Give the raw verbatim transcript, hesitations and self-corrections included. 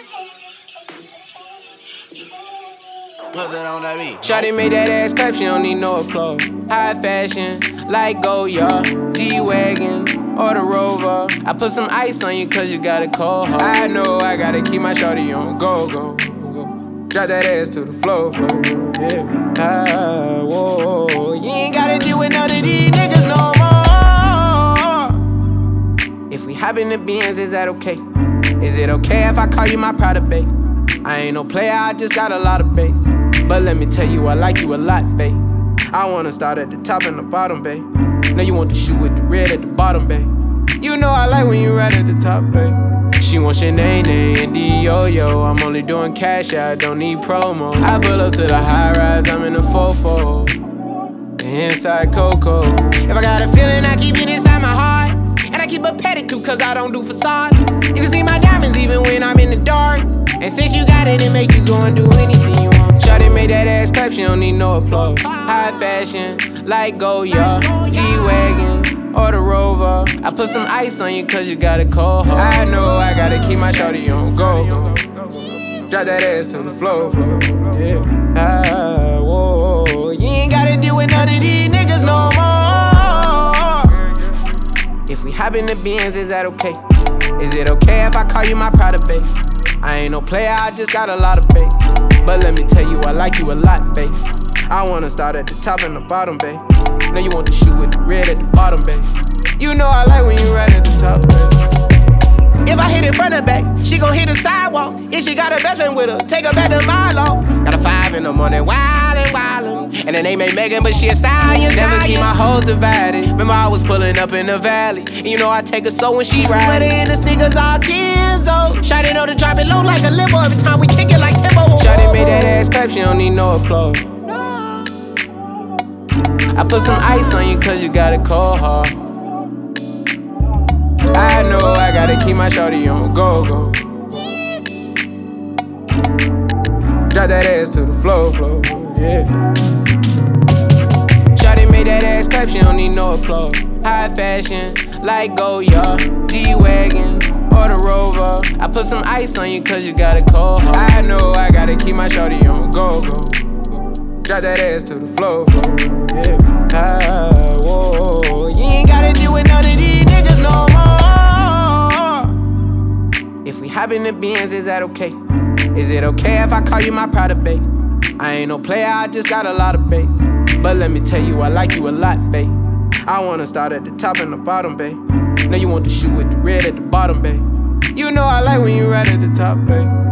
Shawty made that ass clap, she don't need no applause. High fashion, like Goya, G-Wagon, or the Rover. I put some ice on you cause you got a cold heart. I know I gotta keep my shawty on go, go, go. Drop that ass to the floor, floor, yeah. Ah, whoa, you ain't gotta deal with none of these niggas no more. If we hop in the Benz, is that okay? Is it okay if I call you my Prada babe? I ain't no player, I just got a lot of bass. But let me tell you, I like you a lot, babe. I wanna start at the top and the bottom, babe. Now you want the shoe with the red at the bottom, babe. You know I like when you right at the top, babe. She wants Shanae and D-Yo-Yo. I'm only doing cash, I don't need promo. I pull up to the high rise, I'm in the fofo. Inside Coco. If I got a feeling, I keep it inside my heart. And I keep a pedicure cause I don't do facades. You can see my diamonds even when I'm in the dark. And since you got it, it make you go and do anything you want. Shawty made that ass clap, she don't need no applause. High fashion, like Goya, G-Wagon, or the Rover. I put some ice on you cause you got a cold heart. I know I gotta keep my shawty on go, go. Drop that ass to the floor, floor, yeah. Ah, whoa, you ain't gotta deal with none of these niggas no more. If we hop in the Benz, is that okay? Is it okay if I call you my Prada babe? I ain't no player, I just got a lot of bass. But let me tell you, I like you a lot, babe. I wanna start at the top and the bottom, babe. Now you want the shoe with the red at the bottom, babe. You know I like when you right at the top, babe. If I hit it front and back, she gon' hit the sidewalk. If she got her best friend with her, take her back to Milo. Got a five in the morning, wildin', wildin'. And the name ain't Megan, but she a stallion, stallion. Never keep my hoes divided. Remember I was pulling up in the valley. And you know I take her so when she ride. Sweater and the sneakers all Kenzo. Shawty know to drop it low like a limo. Every time we kick it like Timbo. Shawty made that ass clap, she don't need no applause. I put some ice on you cause you got a cold heart. I know I gotta keep my shawty on go, go. Drop that ass to the floor, floor, yeah. Shawty made that ass clap, she don't need no applause. High fashion, like Goya, G-Wagon, or the Rover. I put some ice on you cause you got a cold heart. I know I gotta keep my shawty on go, go. Drop that ass to the floor, floor, yeah. Ah, whoa, you ain't gotta deal with none of these niggas no more. If we hop in the Benz, is that okay? Is it okay if I call you my Prada babe? I ain't no player, I just got a lot of bass. But let me tell you, I like you a lot, babe. I wanna start at the top and the bottom, babe. Now you want the shoe with the red at the bottom, babe. You know I like when you right at the top, babe.